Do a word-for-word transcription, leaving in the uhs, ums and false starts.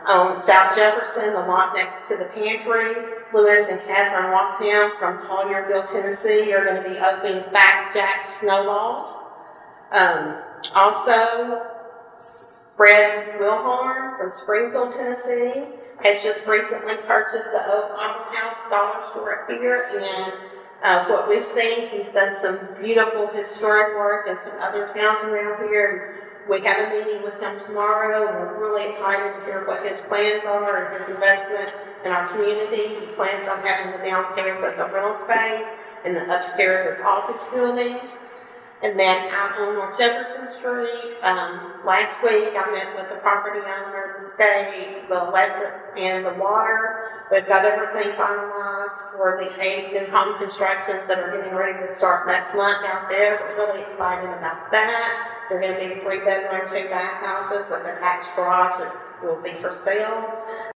on South Jefferson, the lot next to the pantry. Lewis and Catherine Walktown from Collierville, Tennessee are going to be opening Back Jack Snowballs. Um, also, Fred Wilhorn from Springfield, Tennessee has just recently purchased the Oak Opera House Dollar Store here, and uh, what we've seen, he's done some beautiful historic work in some other towns around here. We have a meeting with him tomorrow, and we're really excited to hear what his plans are and his investment in our community. He plans on having the downstairs as a rental space and the upstairs as office buildings. And then out on North Jefferson Street, um, last week I met with the property owner, the state, the electric, and the water. We've got everything finalized for the eight new home constructions that are getting ready to start next month out there. We're really excited about that. They're going to be three bedroom, two bath houses with attached garage that will be for sale.